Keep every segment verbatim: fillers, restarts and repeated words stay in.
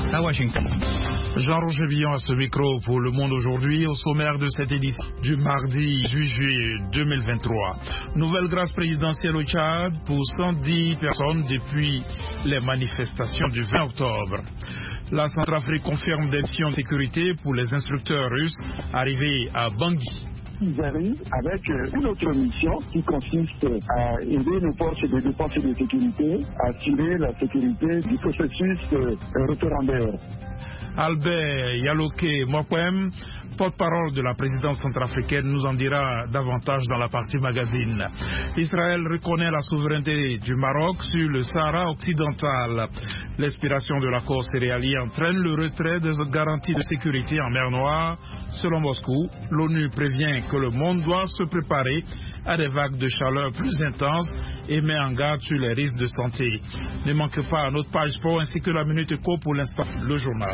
à Washington. Jean-Roger Villon à ce micro pour Le Monde aujourd'hui, au sommaire de cette édition du mardi huit juillet deux mille vingt-trois. Nouvelle grâce présidentielle au Tchad pour cent dix personnes depuis les manifestations du vingt octobre. La Centrafrique confirme des missions de sécurité pour les instructeurs russes arrivés à Bangui. Ils arrivent avec une autre mission qui consiste à aider nos forces de défense et de sécurité à assurer la sécurité du processus référendaire. Albert Yaloke Mokwem, porte-parole de la présidence centrafricaine, nous en dira davantage dans la partie magazine. Israël reconnaît la souveraineté du Maroc sur le Sahara occidental. L'expiration de l'accord céréalier entraîne le retrait des garanties de sécurité en mer Noire. Selon Moscou, l'ONU prévient que le monde doit se préparer à des vagues de chaleur plus intenses et met en garde sur les risques de santé. Ne manquez pas à notre page sport ainsi que la Minute Éco pour l'instant, le journal.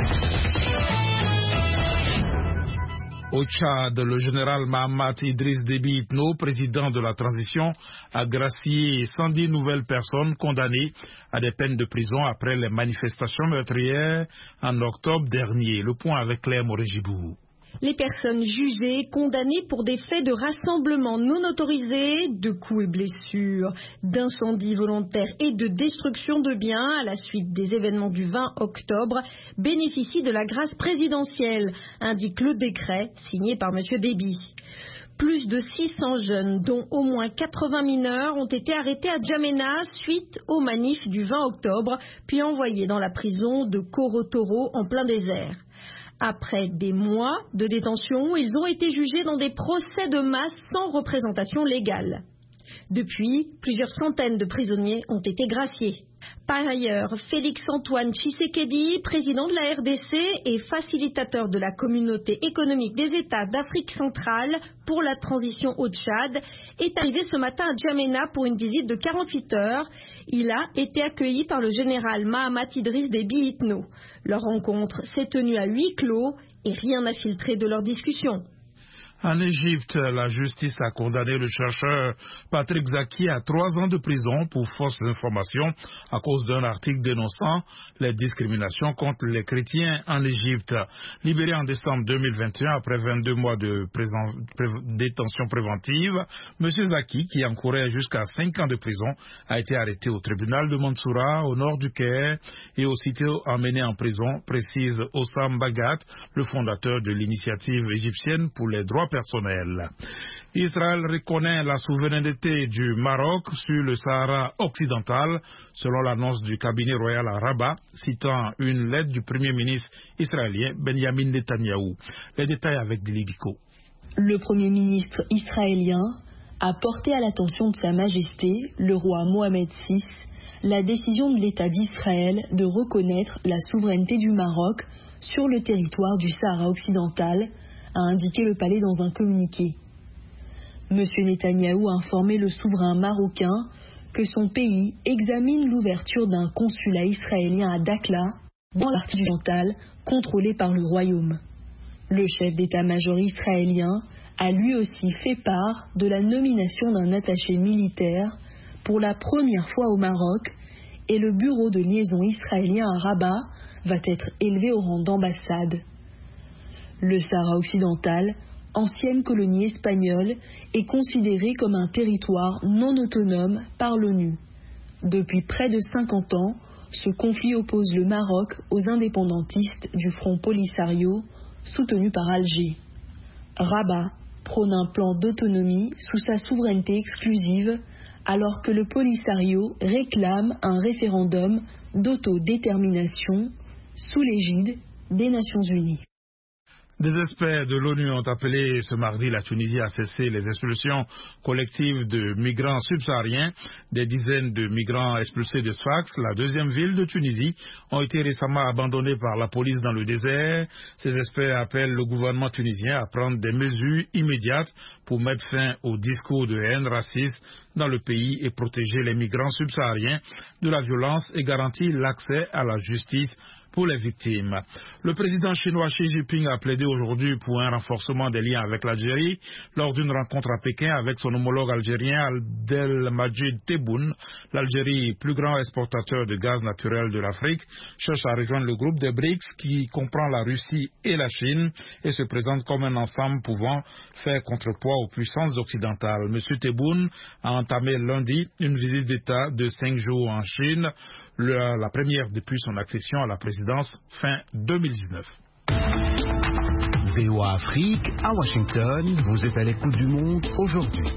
Au Tchad, le général Mahamat Idriss Déby Itno, président de la transition, a gracié cent dix nouvelles personnes condamnées à des peines de prison après les manifestations meurtrières en octobre dernier. Le point avec Claire Morégibou. Les personnes jugées, condamnées pour des faits de rassemblement non autorisés, de coups et blessures, d'incendies volontaires et de destruction de biens à la suite des événements du vingt octobre, bénéficient de la grâce présidentielle, indique le décret signé par M. Déby. Plus de six cents jeunes, dont au moins quatre-vingts mineurs, ont été arrêtés à Djamena suite aux manifs du vingt octobre, puis envoyés dans la prison de Korotoro en plein désert. Après des mois de détention, ils ont été jugés dans des procès de masse sans représentation légale. Depuis, plusieurs centaines de prisonniers ont été graciés. Par ailleurs, Félix-Antoine Tshisekedi, président de la R D C et facilitateur de la communauté économique des États d'Afrique centrale pour la transition au Tchad, est arrivé ce matin à Djamena pour une visite de quarante-huit heures. Il a été accueilli par le général Mahamat Idriss Déby Itno. Leur rencontre s'est tenue à huis clos et rien n'a filtré de leur discussion. En Égypte, la justice a condamné le chercheur Patrick Zaki à trois ans de prison pour fausses informations à cause d'un article dénonçant les discriminations contre les chrétiens en Égypte. Libéré en décembre deux mille vingt et un après vingt-deux mois de présent, pré, détention préventive, M. Zaki, qui encourait jusqu'à cinq ans de prison, a été arrêté au tribunal de Mansoura, au nord du Caire, et aussitôt emmené en prison, précise Hossam Bagat, le fondateur de l'initiative égyptienne pour les droits personnel. Israël reconnaît la souveraineté du Maroc sur le Sahara occidental, selon l'annonce du cabinet royal à Rabat, citant une lettre du premier ministre israélien Benjamin Netanyahou. Les détails avec Dilidico. Le premier ministre israélien a porté à l'attention de Sa Majesté, le roi Mohamed six, la décision de l'État d'Israël de reconnaître la souveraineté du Maroc sur le territoire du Sahara occidental, a indiqué le palais dans un communiqué. M. Netanyahou a informé le souverain marocain que son pays examine l'ouverture d'un consulat israélien à Dakhla, dans la partie orientale, contrôlée par le royaume. Le chef d'état-major israélien a lui aussi fait part de la nomination d'un attaché militaire pour la première fois au Maroc, et le bureau de liaison israélien à Rabat va être élevé au rang d'ambassade. Le Sahara occidental, ancienne colonie espagnole, est considéré comme un territoire non autonome par l'ONU. Depuis près de cinquante ans, ce conflit oppose le Maroc aux indépendantistes du Front Polisario, soutenu par Alger. Rabat prône un plan d'autonomie sous sa souveraineté exclusive, alors que le Polisario réclame un référendum d'autodétermination sous l'égide des Nations Unies. Des experts de l'ONU ont appelé ce mardi la Tunisie à cesser les expulsions collectives de migrants subsahariens. Des dizaines de migrants expulsés de Sfax, la deuxième ville de Tunisie, ont été récemment abandonnés par la police dans le désert. Ces experts appellent le gouvernement tunisien à prendre des mesures immédiates pour mettre fin au discours de haine raciste dans le pays et protéger les migrants subsahariens de la violence et garantir l'accès à la justice pour les victimes. Le président chinois Xi Jinping a plaidé aujourd'hui pour un renforcement des liens avec l'Algérie lors d'une rencontre à Pékin avec son homologue algérien Abdelmadjid Tebboune. L'Algérie, plus grand exportateur de gaz naturel de l'Afrique, cherche à rejoindre le groupe des BRICS qui comprend la Russie et la Chine et se présente comme un ensemble pouvant faire contrepoids aux puissances occidentales. M. Tebboune a entamé lundi une visite d'État de cinq jours en Chine, la, la première depuis son accession à la présidence fin deux mille dix-neuf. V O A Afrique, à Washington, vous êtes à l'écoute du monde aujourd'hui.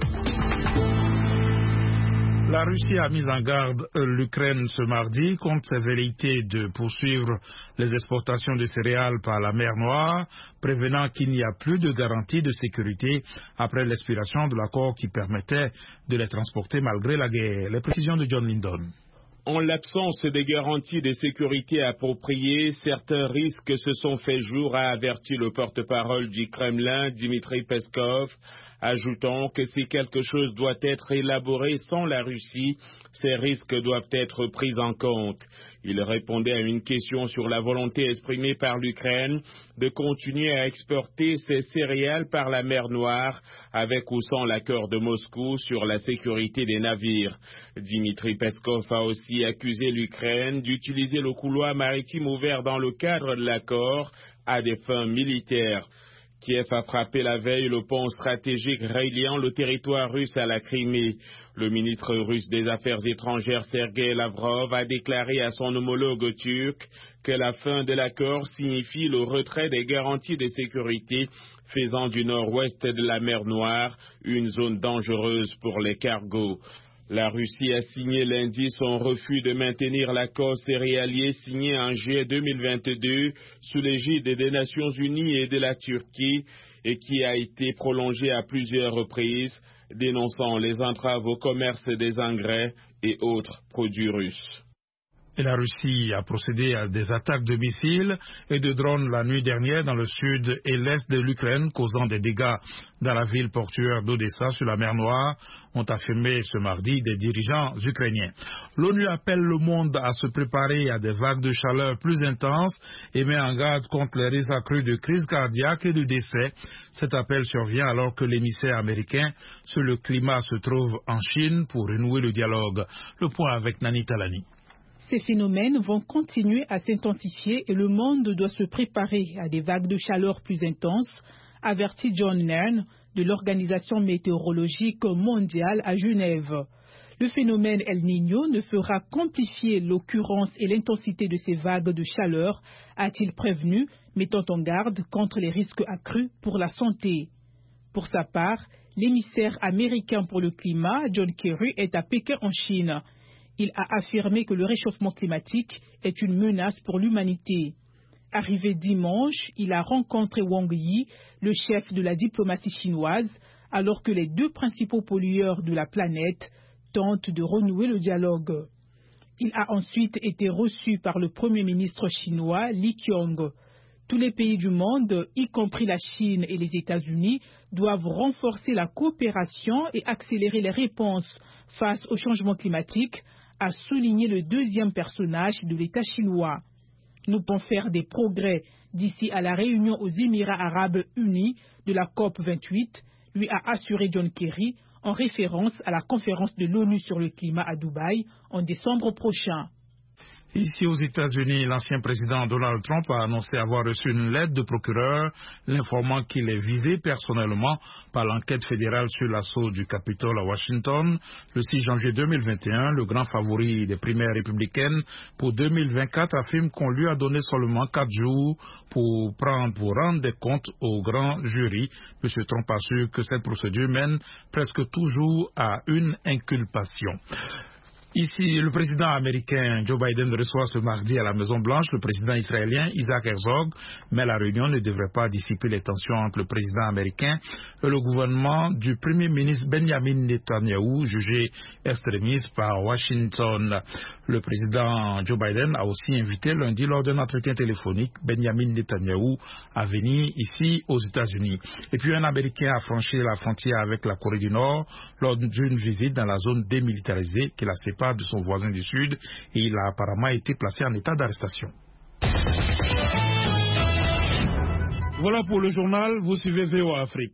La Russie a mis en garde l'Ukraine ce mardi contre ses velléités de poursuivre les exportations de céréales par la mer Noire, prévenant qu'il n'y a plus de garantie de sécurité après l'expiration de l'accord qui permettait de les transporter malgré la guerre. Les précisions de John Lindon. En l'absence des garanties de sécurité appropriées, certains risques se sont fait jour, a averti le porte-parole du Kremlin, Dmitry Peskov, ajoutant que si quelque chose doit être élaboré sans la Russie, ces risques doivent être pris en compte. Il répondait à une question sur la volonté exprimée par l'Ukraine de continuer à exporter ses céréales par la mer Noire, avec ou sans l'accord de Moscou sur la sécurité des navires. Dmitry Peskov a aussi accusé l'Ukraine d'utiliser le couloir maritime ouvert dans le cadre de l'accord à des fins militaires. Kiev a frappé la veille le pont stratégique reliant le territoire russe à la Crimée. Le ministre russe des Affaires étrangères Sergei Lavrov a déclaré à son homologue turc que la fin de l'accord signifie le retrait des garanties de sécurité faisant du nord-ouest de la mer Noire une zone dangereuse pour les cargos. La Russie a signé lundi son refus de maintenir l'accord céréalier signé en juillet deux mille vingt-deux sous l'égide des Nations Unies et de la Turquie et qui a été prolongé à plusieurs reprises, dénonçant les entraves au commerce des engrais et autres produits russes. Et la Russie a procédé à des attaques de missiles et de drones la nuit dernière dans le sud et l'est de l'Ukraine, causant des dégâts dans la ville portuaire d'Odessa sur la mer Noire, ont affirmé ce mardi des dirigeants ukrainiens. L'ONU appelle le monde à se préparer à des vagues de chaleur plus intenses et met en garde contre les risques accrus de crise cardiaque et de décès. Cet appel survient alors que l'émissaire américain sur le climat se trouve en Chine pour renouer le dialogue. Le point avec Nani Talani. Ces phénomènes vont continuer à s'intensifier et le monde doit se préparer à des vagues de chaleur plus intenses, avertit John Nairn de l'Organisation météorologique mondiale à Genève. Le phénomène El Niño ne fera qu'amplifier l'occurrence et l'intensité de ces vagues de chaleur, a-t-il prévenu, mettant en garde contre les risques accrus pour la santé. Pour sa part, l'émissaire américain pour le climat, John Kerry, est à Pékin en Chine. Il a affirmé que le réchauffement climatique est une menace pour l'humanité. Arrivé dimanche, il a rencontré Wang Yi, le chef de la diplomatie chinoise, alors que les deux principaux pollueurs de la planète tentent de renouer le dialogue. Il a ensuite été reçu par le premier ministre chinois Li Qiang. Tous les pays du monde, y compris la Chine et les États-Unis, doivent renforcer la coopération et accélérer les réponses face au changement climatique, a souligné le deuxième personnage de l'État chinois. Nous pouvons faire des progrès d'ici à la réunion aux Émirats arabes unis de la COP vingt-huit, lui a assuré John Kerry en référence à la conférence de l'ONU sur le climat à Dubaï en décembre prochain. Ici aux États-Unis, l'ancien président Donald Trump a annoncé avoir reçu une lettre de procureur l'informant qu'il est visé personnellement par l'enquête fédérale sur l'assaut du Capitole à Washington le six janvier deux mille vingt et un. Le grand favori des primaires républicaines pour deux mille vingt-quatre affirme qu'on lui a donné seulement quatre jours pour prendre, pour rendre des comptes au grand jury. M. Trump assure que cette procédure mène presque toujours à une inculpation. Ici, le président américain Joe Biden reçoit ce mardi à la Maison-Blanche le président israélien Isaac Herzog, mais la réunion ne devrait pas dissiper les tensions entre le président américain et le gouvernement du premier ministre Benjamin Netanyahou, jugé extrémiste par Washington. Le président Joe Biden a aussi invité lundi lors d'un entretien téléphonique Benjamin Netanyahou à venir ici aux États-Unis. Et puis un Américain a franchi la frontière avec la Corée du Nord lors d'une visite dans la zone démilitarisée qui la sépare de son voisin du Sud et il a apparemment été placé en état d'arrestation. Voilà pour le journal, vous suivez V O A Afrique.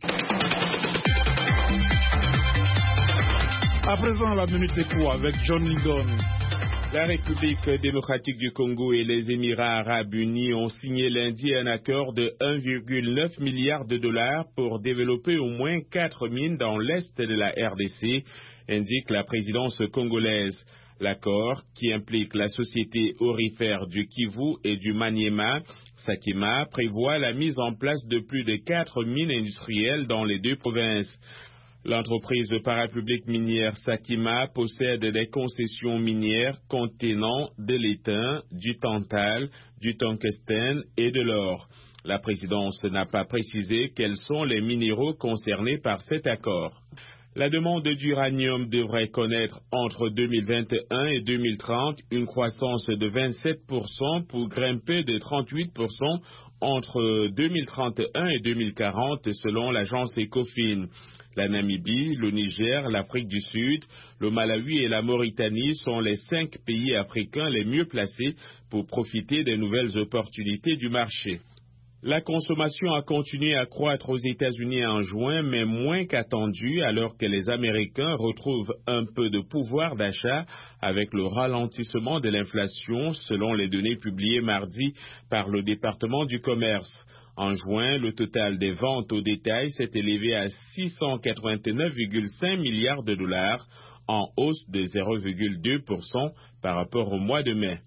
À présent, la Minute Éco avec John Lydon. La République démocratique du Congo et les Émirats arabes unis ont signé lundi un accord de un virgule neuf milliard de dollars pour développer au moins quatre mines dans l'est de la R D C, indique la présidence congolaise. L'accord, qui implique la société aurifère du Kivu et du Maniema, Sakima, prévoit la mise en place de plus de quatre mines industrielles dans les deux provinces. L'entreprise parapublique minière Sakima possède des concessions minières contenant de l'étain, du tantal, du tungstène et de l'or. La présidence n'a pas précisé quels sont les minéraux concernés par cet accord. La demande d'uranium devrait connaître entre deux mille vingt et un et deux mille trente une croissance de vingt-sept pour cent pour grimper de trente-huit pour cent entre deux mille trente et un et deux mille quarante selon l'agence Ecofin. La Namibie, le Niger, l'Afrique du Sud, le Malawi et la Mauritanie sont les cinq pays africains les mieux placés pour profiter des nouvelles opportunités du marché. La consommation a continué à croître aux États-Unis en juin, mais moins qu'attendu, alors que les Américains retrouvent un peu de pouvoir d'achat avec le ralentissement de l'inflation, selon les données publiées mardi par le département du commerce. En juin, le total des ventes au détail s'est élevé à six cent quatre-vingt-neuf virgule cinq milliards de dollars, en hausse de zéro virgule deux pour cent par rapport au mois de mai.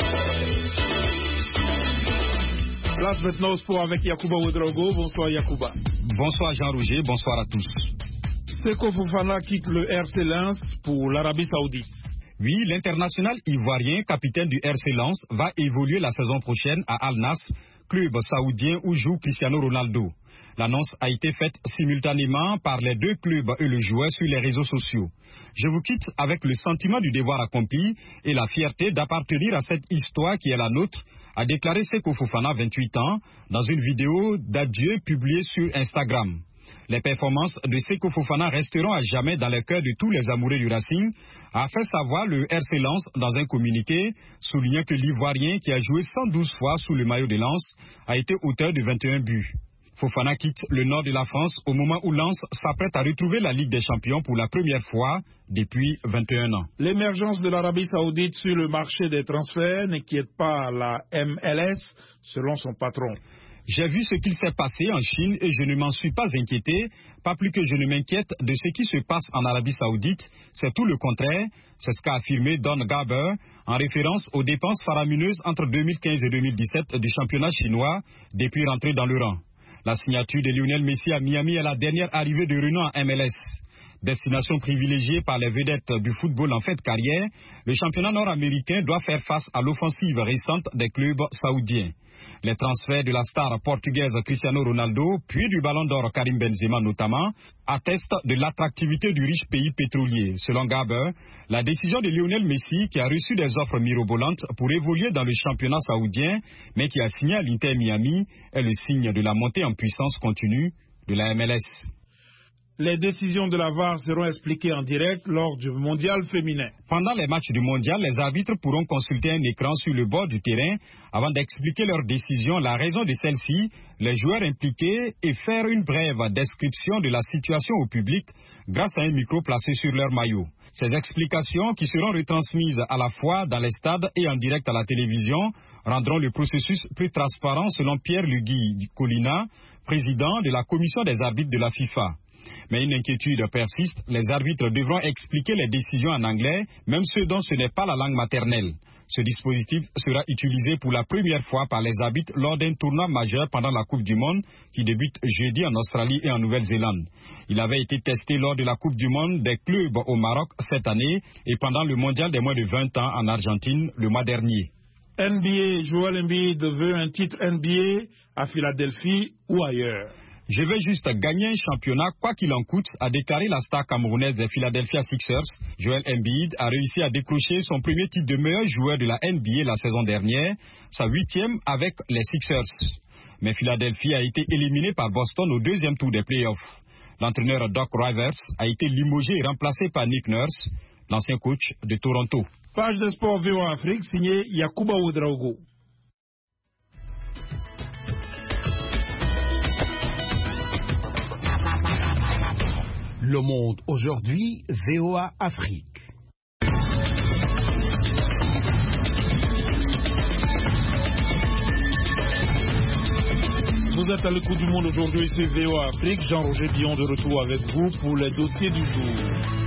Place maintenant au sport avec Yacouba Ouedraogo. Bonsoir Yacouba. Bonsoir Jean-Roger, bonsoir à tous. Seko Fofana quitte le R C Lens pour l'Arabie Saoudite. Oui, l'international ivoirien, capitaine du R C Lens, va évoluer la saison prochaine à Al Nassr, club saoudien où joue Cristiano Ronaldo. L'annonce a été faite simultanément par les deux clubs et le joueur sur les réseaux sociaux. Je vous quitte avec le sentiment du devoir accompli et la fierté d'appartenir à cette histoire qui est la nôtre, a déclaré Seko Fofana, vingt-huit ans, dans une vidéo d'adieu publiée sur Instagram. Les performances de Seko Fofana resteront à jamais dans le cœur de tous les amoureux du Racing, a fait savoir le R C Lens dans un communiqué, soulignant que l'Ivoirien, qui a joué cent douze fois sous le maillot de Lens, a été auteur de vingt et un buts. Fofana quitte le nord de la France au moment où Lens s'apprête à retrouver la Ligue des Champions pour la première fois depuis vingt et un ans. L'émergence de l'Arabie Saoudite sur le marché des transferts n'inquiète pas la M L S, selon son patron. J'ai vu ce qu'il s'est passé en Chine et je ne m'en suis pas inquiété, pas plus que je ne m'inquiète de ce qui se passe en Arabie Saoudite. C'est tout le contraire, c'est ce qu'a affirmé Don Garber en référence aux dépenses faramineuses entre deux mille quinze et deux mille dix-sept du championnat chinois depuis rentrer dans le rang. La signature de Lionel Messi à Miami est la dernière arrivée de Renault en M L S. Destination privilégiée par les vedettes du football en fin de carrière, le championnat nord-américain doit faire face à l'offensive récente des clubs saoudiens. Les transferts de la star portugaise Cristiano Ronaldo, puis du ballon d'or Karim Benzema notamment, attestent de l'attractivité du riche pays pétrolier. Selon Garber, la décision de Lionel Messi, qui a reçu des offres mirobolantes pour évoluer dans le championnat saoudien, mais qui a signé à l'Inter Miami, est le signe de la montée en puissance continue de la M L S. Les décisions de la V A R seront expliquées en direct lors du mondial féminin. Pendant les matchs du mondial, les arbitres pourront consulter un écran sur le bord du terrain avant d'expliquer leurs décisions, la raison de celle-ci, les joueurs impliqués et faire une brève description de la situation au public grâce à un micro placé sur leur maillot. Ces explications, qui seront retransmises à la fois dans les stades et en direct à la télévision, rendront le processus plus transparent selon Pierre Lugui Colina, président de la commission des arbitres de la FIFA. Mais une inquiétude persiste, les arbitres devront expliquer les décisions en anglais, même ceux dont ce n'est pas la langue maternelle. Ce dispositif sera utilisé pour la première fois par les arbitres lors d'un tournoi majeur pendant la Coupe du Monde qui débute jeudi en Australie et en Nouvelle-Zélande. Il avait été testé lors de la Coupe du Monde des clubs au Maroc cette année et pendant le mondial des moins de vingt ans en Argentine le mois dernier. N B A, Joel Embiid veut un titre N B A à Philadelphie ou ailleurs. Je vais juste gagner un championnat, quoi qu'il en coûte, a déclaré la star camerounaise des Philadelphia Sixers. Joel Embiid a réussi à décrocher son premier titre de meilleur joueur de la N B A la saison dernière, sa huitième avec les Sixers. Mais Philadelphie a été éliminé par Boston au deuxième tour des playoffs. L'entraîneur Doc Rivers a été limogé et remplacé par Nick Nurse, l'ancien coach de Toronto. Page de sport V O A Afrique, signé Yacouba Ouedraogo. Le Monde aujourd'hui, V O A Afrique. Vous êtes à l'écoute du Monde aujourd'hui, c'est V O A Afrique. Jean-Roger Dion de retour avec vous pour les dossiers du jour.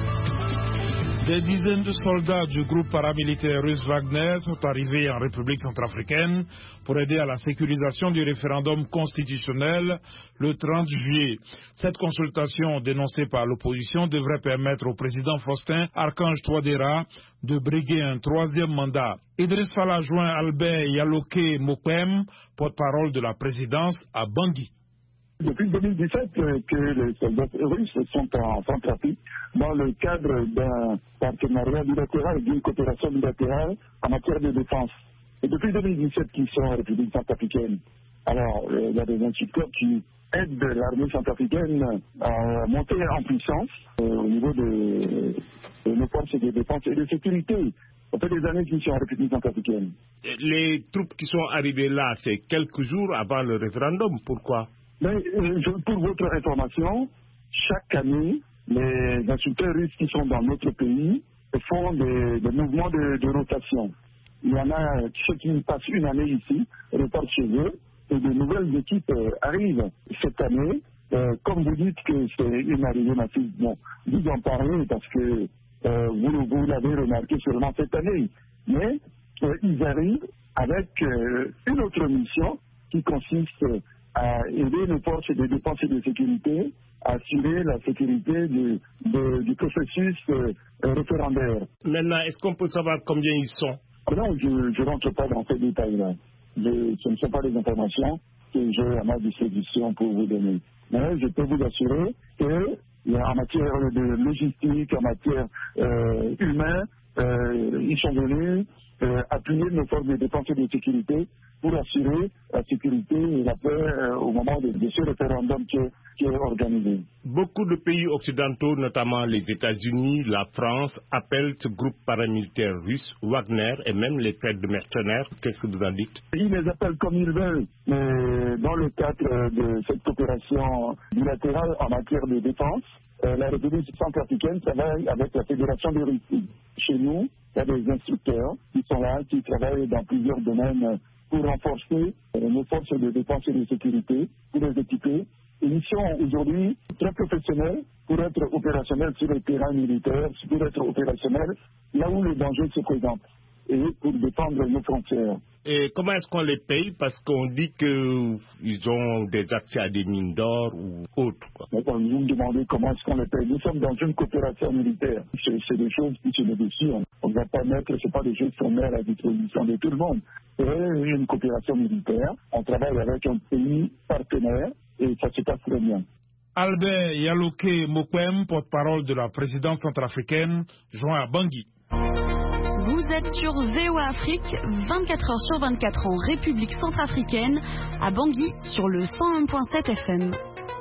Des dizaines de soldats du groupe paramilitaire russe Wagner sont arrivés en République centrafricaine pour aider à la sécurisation du référendum constitutionnel le trente juillet. Cette consultation dénoncée par l'opposition devrait permettre au président Faustin Archange Touadéra de briguer un troisième mandat. Idriss Fala joint Albert Yaloke Mokwem, porte-parole de la présidence à Bangui. Depuis deux mille dix-sept que les soldats russes sont en Centrafrique dans le cadre d'un partenariat bilatéral et d'une coopération bilatérale en matière de défense. Et depuis deux mille dix-sept qu'ils sont en République centrafricaine. Alors, il y a des instructeurs qui aident l'armée centrafricaine à monter en puissance euh, au niveau de, de nos forces de défense et de sécurité. Ça fait des années qu'ils sont en République centrafricaine. Les troupes qui sont arrivées là, c'est quelques jours avant le référendum. Pourquoi? Mais, pour votre information, chaque année, les instructeurs russes qui sont dans notre pays font des, des mouvements de, de rotation. Il y en a ceux qui passent une année ici, repartent chez eux, et de nouvelles équipes euh, arrivent cette année. Euh, comme vous dites que c'est une arrivée massive, bon, vous en parlez parce que euh, vous, vous l'avez remarqué seulement cette année. Mais euh, ils arrivent avec euh, une autre mission qui consiste à aider nos forces de défense et de sécurité à assurer la sécurité du, de, du processus euh, référendaire. Maintenant, est-ce qu'on peut savoir combien ils sont? Non, je ne rentre pas dans ces détails-là. Je, ce ne sont pas des informations que j'ai à ma disposition pour vous donner. Mais je peux vous assurer qu'en matière de logistique, en matière euh, humaine, euh, ils sont venus euh, appuyer nos forces de défense et de sécurité pour assurer la sécurité et la paix euh, au moment de, de ce référendum qui est, qui est organisé. Beaucoup de pays occidentaux, notamment les États-Unis, la France, appellent ce groupe paramilitaire russe Wagner et même les traites de mercenaires. Qu'est-ce que vous en dites? Ils les appellent comme ils veulent, mais dans le cadre de cette coopération bilatérale en matière de défense, euh, la République centrafricaine travaille avec la Fédération de Russie. Chez nous, il y a des instructeurs qui sont là, qui travaillent dans plusieurs domaines pour renforcer euh, nos forces de défense et de sécurité, pour les équiper. Et ils sont aujourd'hui très professionnels pour être opérationnels sur le terrain militaire, pour être opérationnels là où le danger se présente et pour défendre nos frontières. Et comment est-ce qu'on les paye? Parce qu'on dit qu'ils ont des accès à des mines d'or ou autres. Vous me demandez comment est-ce qu'on les paye. Nous sommes dans une coopération militaire. C'est, c'est des choses qui se négocient. On ne va pas mettre, ce pas des choses qu'on met à la disposition de tout le monde. C'est une coopération militaire. On travaille avec un pays partenaire et ça se passe très bien. Albert Yaloke Mokwem, porte-parole de la présidence centrafricaine, joint à Bangui. Vous êtes sur V O A Afrique, vingt-quatre heures sur vingt-quatre en République centrafricaine, à Bangui sur le cent un virgule sept F M.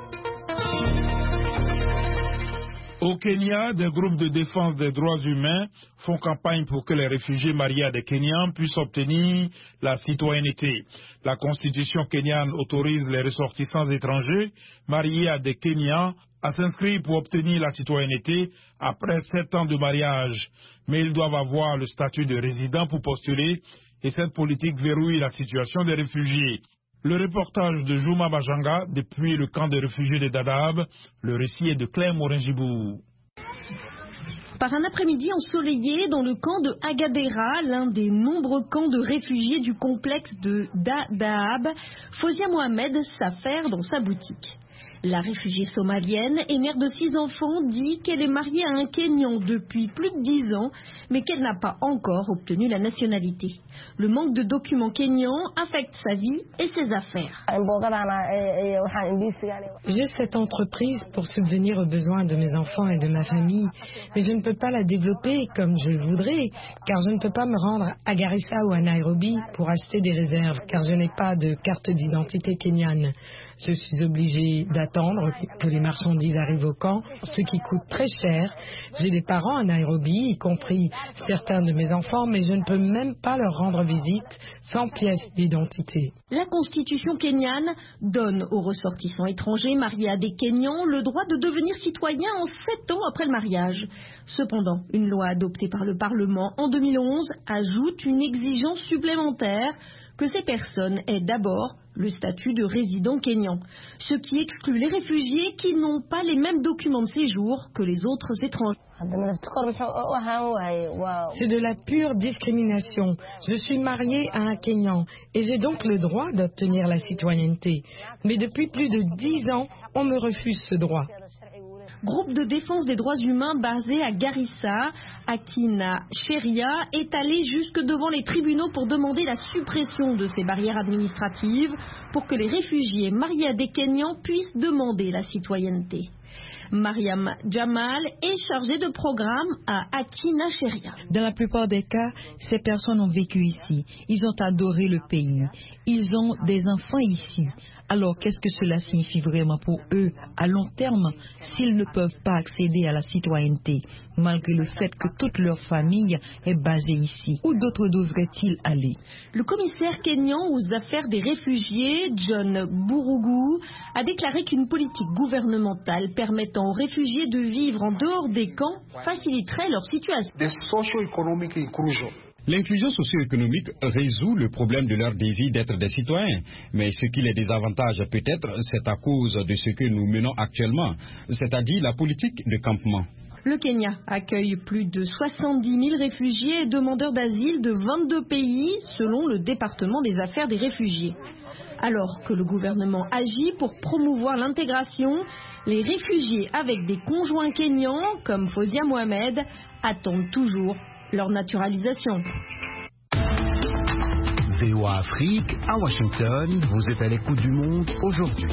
Au Kenya, des groupes de défense des droits humains font campagne pour que les réfugiés mariés à des Kenyans puissent obtenir la citoyenneté. La constitution kenyane autorise les ressortissants étrangers mariés à des Kenyans à s'inscrire pour obtenir la citoyenneté après sept ans de mariage. Mais ils doivent avoir le statut de résident pour postuler et cette politique verrouille la situation des réfugiés. Le reportage de Juma Bajanga depuis le camp de réfugiés de Dadaab, le récit est de Claire Morin-Gibou. Par un après-midi ensoleillé dans le camp de Agadera, l'un des nombreux camps de réfugiés du complexe de Dadaab, Fozia Mohamed s'affaire dans sa boutique. La réfugiée somalienne et mère de six enfants dit qu'elle est mariée à un Kenyan depuis plus de dix ans, mais qu'elle n'a pas encore obtenu la nationalité. Le manque de documents kenyans affecte sa vie et ses affaires. J'ai cette entreprise pour subvenir aux besoins de mes enfants et de ma famille, mais je ne peux pas la développer comme je le voudrais, car je ne peux pas me rendre à Garissa ou à Nairobi pour acheter des réserves, car je n'ai pas de carte d'identité kenyane. Je suis obligée d'attendre attendre que les marchandises arrivent au camp, ce qui coûte très cher. J'ai des parents à Nairobi, y compris certains de mes enfants, mais je ne peux même pas leur rendre visite sans pièce d'identité. La constitution kenyane donne aux ressortissants étrangers mariés à des Kenyans le droit de devenir citoyens en sept ans après le mariage. Cependant, une loi adoptée par le Parlement en deux mille onze ajoute une exigence supplémentaire que ces personnes aient d'abord le statut de résident kényan, ce qui exclut les réfugiés qui n'ont pas les mêmes documents de séjour que les autres étrangers. C'est de la pure discrimination. Je suis mariée à un Kényan et j'ai donc le droit d'obtenir la citoyenneté. Mais depuis plus de dix ans, on me refuse ce droit. Groupe de défense des droits humains basé à Garissa, Akina Sheria est allé jusque devant les tribunaux pour demander la suppression de ces barrières administratives pour que les réfugiés mariés à des Kenyans puissent demander la citoyenneté. Mariam Jamal est chargée de programme à Akina Sheria. Dans la plupart des cas, ces personnes ont vécu ici. Ils ont adoré le pays. Ils ont des enfants ici. Alors, qu'est-ce que cela signifie vraiment pour eux à long terme s'ils ne peuvent pas accéder à la citoyenneté, malgré le fait que toute leur famille est basée ici? Où d'autres devraient-ils aller? Le commissaire kényan aux affaires des réfugiés, John Burugu, a déclaré qu'une politique gouvernementale permettant aux réfugiés de vivre en dehors des camps faciliterait leur situation. L'inclusion socio-économique résout le problème de leur désir d'être des citoyens. Mais ce qui les désavantage peut-être, c'est à cause de ce que nous menons actuellement, c'est-à-dire la politique de campement. Le Kenya accueille plus de soixante-dix mille réfugiés et demandeurs d'asile de vingt-deux pays, selon le département des affaires des réfugiés. Alors que le gouvernement agit pour promouvoir l'intégration, les réfugiés avec des conjoints kenyans, comme Fozia Mohamed, attendent toujours leur naturalisation. V O A Afrique, à Washington, vous êtes à l'écoute du monde aujourd'hui.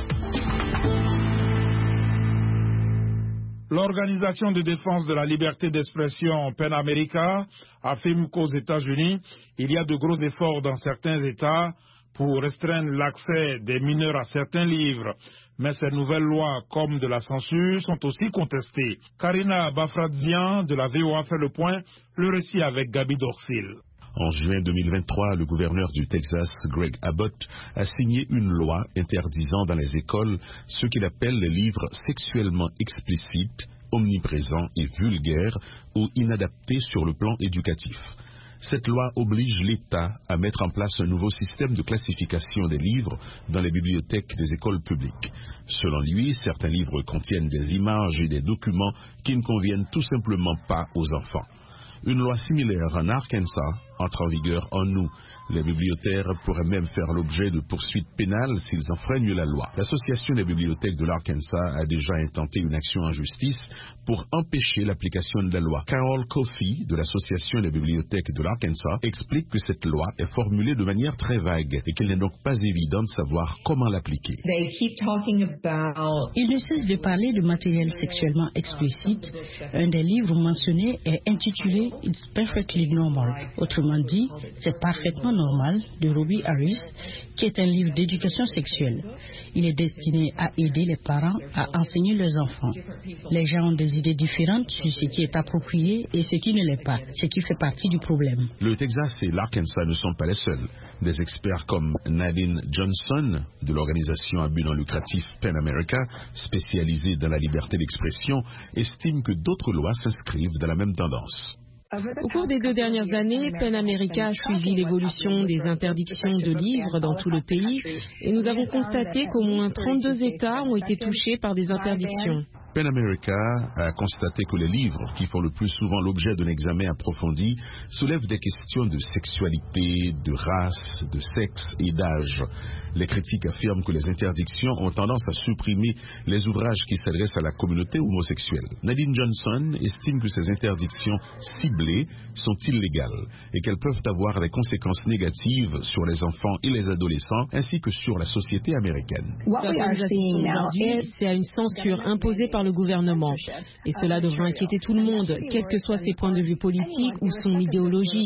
L'Organisation de défense de la liberté d'expression PEN America affirme qu'aux États-Unis, il y a de gros efforts dans certains États pour restreindre l'accès des mineurs à certains livres. Mais ces nouvelles lois, comme de la censure, sont aussi contestées. Karina Bafradzian de la V O A fait le point, le récit avec Gabi Dorsil. En juin deux mille vingt-trois, le gouverneur du Texas, Greg Abbott, a signé une loi interdisant dans les écoles ce qu'il appelle les livres sexuellement explicites, omniprésents et vulgaires ou inadaptés sur le plan éducatif. Cette loi oblige l'État à mettre en place un nouveau système de classification des livres dans les bibliothèques des écoles publiques. Selon lui, certains livres contiennent des images et des documents qui ne conviennent tout simplement pas aux enfants. Une loi similaire en Arkansas entre en vigueur en août. Les bibliothécaires pourraient même faire l'objet de poursuites pénales s'ils enfreignent la loi. L'Association des bibliothèques de l'Arkansas a déjà intenté une action en justice pour empêcher l'application de la loi. Carol Coffey de l'Association des bibliothèques de l'Arkansas explique que cette loi est formulée de manière très vague et qu'il n'est donc pas évident de savoir comment l'appliquer. Ils ne cessent de parler de matériel sexuellement explicite. Un des livres mentionnés est intitulé « It's Perfectly Normal ». Autrement dit, c'est parfaitement normal de Robbie Harris, qui est un livre d'éducation sexuelle. Il est destiné à aider les parents à enseigner leurs enfants. Les gens ont des idées différentes sur ce qui est approprié et ce qui ne l'est pas, ce qui fait partie du problème. Le Texas et l'Arkansas ne sont pas les seuls. Des experts comme Nadine Johnson, de l'organisation à but non lucratif PEN America, spécialisée dans la liberté d'expression, estiment que d'autres lois s'inscrivent dans la même tendance. Au cours des deux dernières années, PEN America a suivi l'évolution des interdictions de livres dans tout le pays et nous avons constaté qu'au moins trente-deux États ont été touchés par des interdictions. PEN America a constaté que les livres, qui font le plus souvent l'objet d'un examen approfondi, soulèvent des questions de sexualité, de race, de sexe et d'âge. Les critiques affirment que les interdictions ont tendance à supprimer les ouvrages qui s'adressent à la communauté homosexuelle. Nadine Johnson estime que ces interdictions ciblées sont illégales et qu'elles peuvent avoir des conséquences négatives sur les enfants et les adolescents ainsi que sur la société américaine. Ce que nous assistons aujourd'hui, c'est à une censure imposée par le gouvernement. Et cela devrait inquiéter tout le monde, quels que soient ses points de vue politiques ou son idéologie.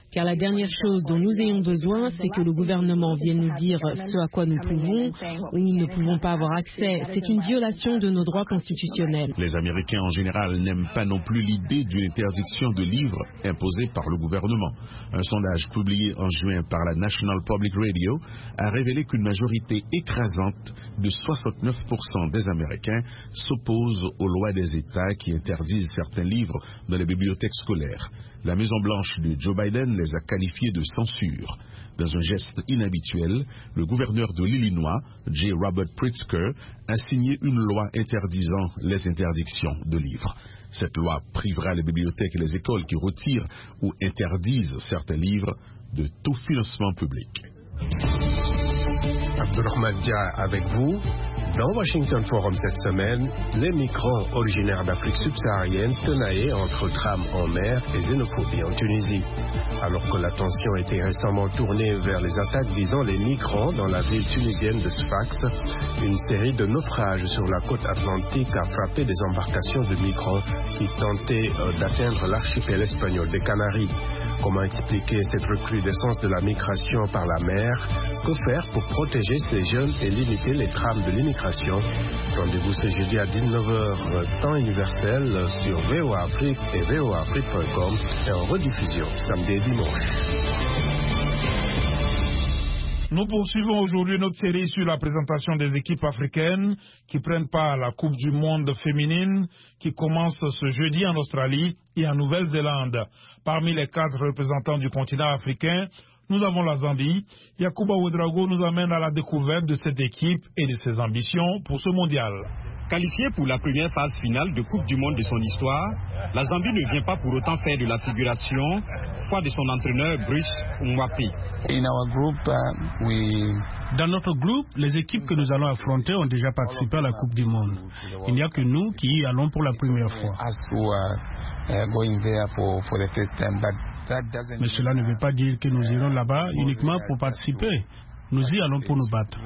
car la dernière chose dont nous ayons besoin, c'est que le gouvernement vienne nous dire ce à quoi nous pouvons ou nous ne pouvons pas avoir accès. C'est une violation de nos droits constitutionnels. Les Américains en général n'aiment pas non plus l'idée d'une interdiction de livres imposée par le gouvernement. Un sondage publié en juin par la National Public Radio a révélé qu'une majorité écrasante de soixante-neuf pour cent des Américains s'opposent aux lois des États qui interdisent certains livres dans les bibliothèques scolaires. La Maison-Blanche de Joe Biden les a qualifiés de censure. Dans un geste inhabituel, le gouverneur de l'Illinois, J. Robert Pritzker, a signé une loi interdisant les interdictions de livres. Cette loi privera les bibliothèques et les écoles qui retirent ou interdisent certains livres de tout financement public. Abdurrahman Dia avec vous. Dans Washington Forum cette semaine, les migrants originaires d'Afrique subsaharienne tenaillés entre drames en mer et xénophobie en Tunisie. Alors que l'attention était récemment tournée vers les attaques visant les migrants dans la ville tunisienne de Sfax, une série de naufrages sur la côte atlantique a frappé des embarcations de migrants qui tentaient d'atteindre l'archipel espagnol des Canaries. Comment expliquer cette recrudescence de la migration par la mer? Que faire pour protéger ces jeunes et limiter les drames de l'immigration? Rendez-vous ce jeudi à dix-neuf heures temps universel sur V O A Afrique et V O A Afrique point com et en rediffusion samedi et dimanche. Nous poursuivons aujourd'hui notre série sur la présentation des équipes africaines qui prennent part à la Coupe du monde féminine qui commence ce jeudi en Australie et en Nouvelle-Zélande. Parmi les quatre représentants du continent africain, nous avons la Zambie. Yacouba Ouedraogo nous amène à la découverte de cette équipe et de ses ambitions pour ce mondial. Qualifiée pour la première phase finale de Coupe du monde de son histoire, la Zambie ne vient pas pour autant faire de la figuration, foi de son entraîneur Bruce Mwape. Dans notre groupe, les équipes que nous allons affronter ont déjà participé à la Coupe du monde. Il n'y a que nous qui y allons pour la première fois. Mais cela ne veut pas dire que nous irons là-bas uniquement pour participer. Nous y allons pour nous battre.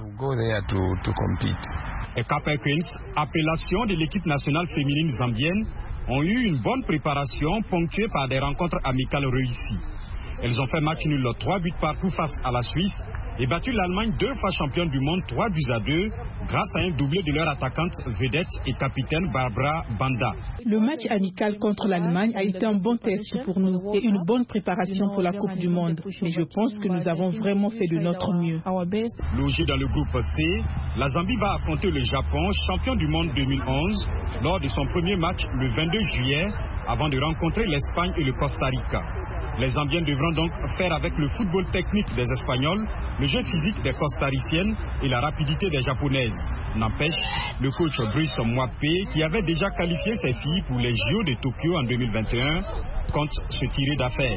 Les Copper Queens, appellation de l'équipe nationale féminine zambienne, ont eu une bonne préparation ponctuée par des rencontres amicales réussies. Elles ont fait match nul trois buts partout face à la Suisse et battu l'Allemagne deux fois championne du monde trois buts à deux grâce à un doublé de leur attaquante vedette et capitaine Barbara Banda. Le match amical contre l'Allemagne a été un bon test pour nous et une bonne préparation pour la Coupe du monde. Mais je pense que nous avons vraiment fait de notre mieux. Logée dans le groupe C, la Zambie va affronter le Japon, champion du monde deux mille onze, lors de son premier match le vingt-deux juillet, avant de rencontrer l'Espagne et le Costa Rica. Les Zambiennes devront donc faire avec le football technique des Espagnols, le jeu physique des Costariciennes et la rapidité des Japonaises. N'empêche, le coach Bruce Mwape, qui avait déjà qualifié ses filles pour les J O de Tokyo en deux mille vingt et un, compte se tirer d'affaire.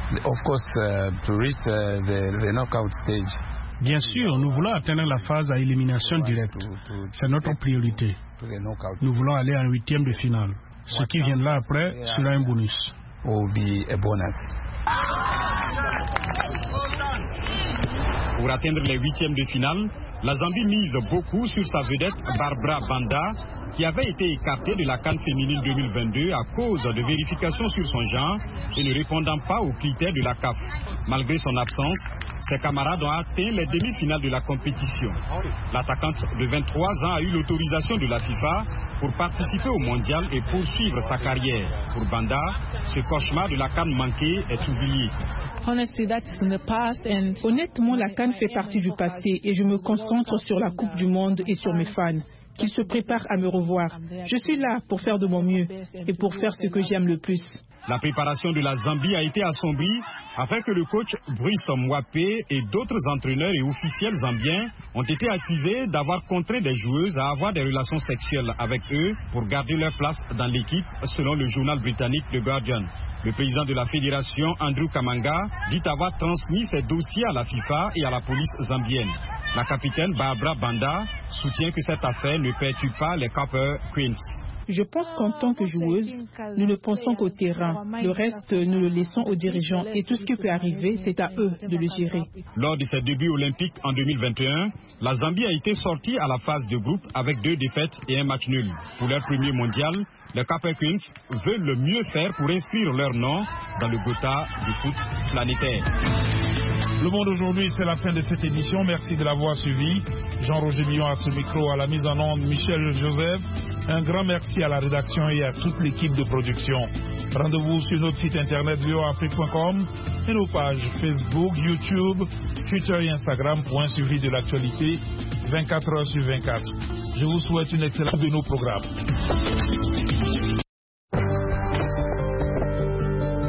Bien sûr, nous voulons atteindre la phase à élimination directe. C'est notre priorité. Nous voulons aller en huitième de finale. Ce qui viendra après sera un bonus. Pour atteindre les huitièmes de finale, la Zambie mise beaucoup sur sa vedette Barbara Banda, qui avait été écartée de la CAN féminine deux mille vingt-deux à cause de vérifications sur son genre et ne répondant pas aux critères de la C A F. Malgré son absence, ses camarades ont atteint les demi-finales de la compétition. L'attaquante de vingt-trois ans a eu l'autorisation de la FIFA pour participer au mondial et poursuivre sa carrière. Pour Banda, ce cauchemar de la CAN manquée est oublié. Honnêtement, la CAN fait partie du passé et je me concentre sur la Coupe du monde et sur mes fans. Qu'ils se préparent à me revoir. Je suis là pour faire de mon mieux et pour faire ce que j'aime le plus. La préparation de la Zambie a été assombrie afin que le coach Bruce Mwape et d'autres entraîneurs et officiels zambiens ont été accusés d'avoir contraint des joueuses à avoir des relations sexuelles avec eux pour garder leur place dans l'équipe, selon le journal britannique The Guardian. Le président de la fédération, Andrew Kamanga, dit avoir transmis ses dossiers à la FIFA et à la police zambienne. La capitaine Barbara Banda soutient que cette affaire ne perturbe pas les Copper Queens. Je pense qu'en tant que joueuse, nous ne pensons qu'au terrain. Le reste, nous le laissons aux dirigeants et tout ce qui peut arriver, c'est à eux de le gérer. Lors de ses débuts olympiques en deux mille vingt et un, la Zambie a été sortie à la phase de groupe avec deux défaites et un match nul. Pour leur premier mondial, Les Capricorns veulent le mieux faire pour inscrire leur nom dans le Gotha du foot planétaire. Le Monde aujourd'hui, c'est la fin de cette édition. Merci de l'avoir suivi. Jean-Roger Millon à ce micro, à la mise en onde, Michel Joseph. Un grand merci à la rédaction et à toute l'équipe de production. Rendez-vous sur notre site internet v o a afrique point com et nos pages Facebook, YouTube, Twitter et Instagram pour un suivi de l'actualité vingt-quatre heures sur vingt-quatre. Je vous souhaite une excellente de nos programmes.